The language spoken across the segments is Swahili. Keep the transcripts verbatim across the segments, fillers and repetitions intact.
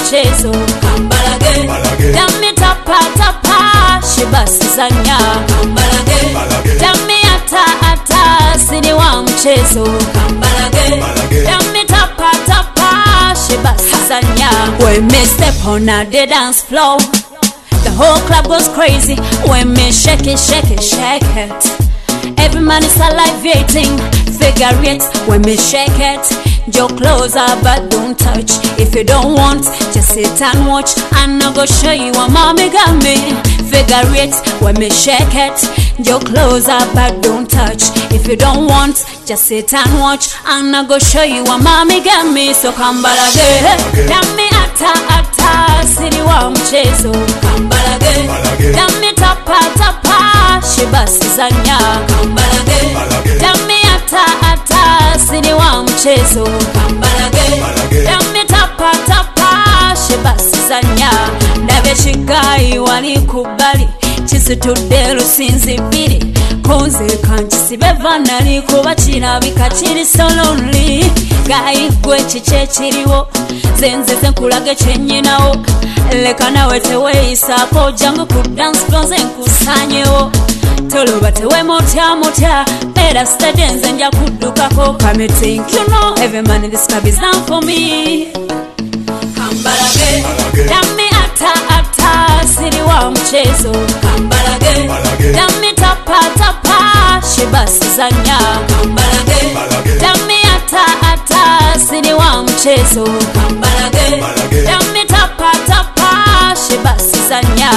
mchezo kambalage dami tapa tapa shibasi zanya kambalage dami ata ata sini wa mchezo kambalage dami tapa tapa shibasi zanya. When me step on the dance floor, the whole club goes crazy. When me shake it, shake it, shake it, every man is salivating. Figure it when me shake it. Joe closer but don't touch. If you don't want, just sit and watch. And I go show you what mommy got me. Figure it when me shake it. Joe closer but don't touch. If you don't want, just sit and watch. And I go show you what mommy got me. So kambalage dami ata ata sini wa mchezo kambalage dami tapa tapa shibasi zanya kambalage dami ata ata sini wa mchezo kambalage dami tapa tapa shibasi zanya. Ndabe shigai walikubali chisitudde lusinzi bbiri konze kankisibe nali kuba kirabika kiri so lonely. Gayi gwe kiki ekiriwo zenze zenkulage kyennyinawo leka nawe teweeyisaako jangu ku dance floor nze nkusaanyewo toloba tewemutya mutya era steady nze nja kuddukako come think you know every man in this club is down for me kambalage dami ata ata siri wa mchezo kambalage dami tapa tapa shibasi zanya kambalage dami ata ata siri wa mchezo kambalage dami tapa tapa shibasi zanya.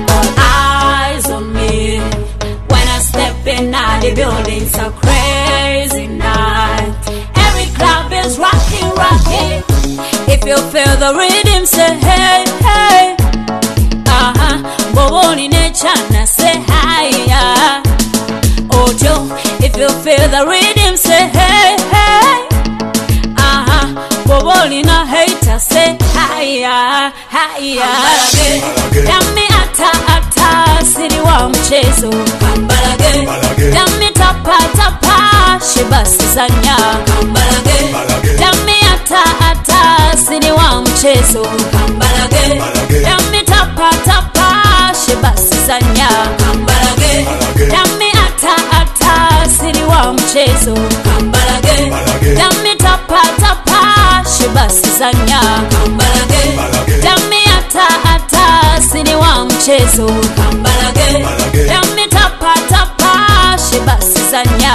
Eyes on me when I step in at the building, so crazy night. Every club is rocking, rocking. If you feel the rhythm, say hey, hey. Uh-huh, Boboni Nechana, say hi, yeah. Ojo, if you feel the rhythm, say hey, hey. Uh-huh, Boboni na hater, say hi, yeah, hi, yeah. Dami ata ata siri wa mchezo kambalage dami tapa tapa shibasi zanya kambalage dami ata ata siri wa mchezo kambalage dami tapa tapa shibasi zanya kambalage dami ata ata siri wa mchezo kambalage dami tapa tapa shibasi zanya kambalage dami ata ata siri wa mchezo kambalage dami tapa tapa shibasi zanya.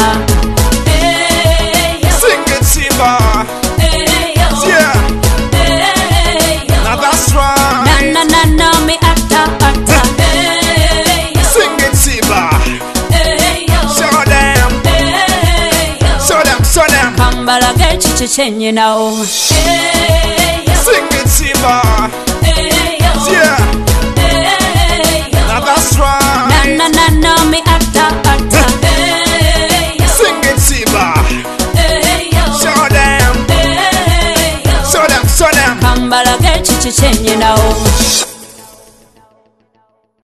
Sing it, Siva. Yeah. Now that's right. Na na na na me ata ata. Sing it, Siva. Show them. Show them, show them. Kambalage chichi kyennyinawo. Sing it, Siva. Yeah. Now that's right. Na na na na me ata ata. Sing it, Siva. Show them. Show them, show them. Kambalage chichi kyennyinawo.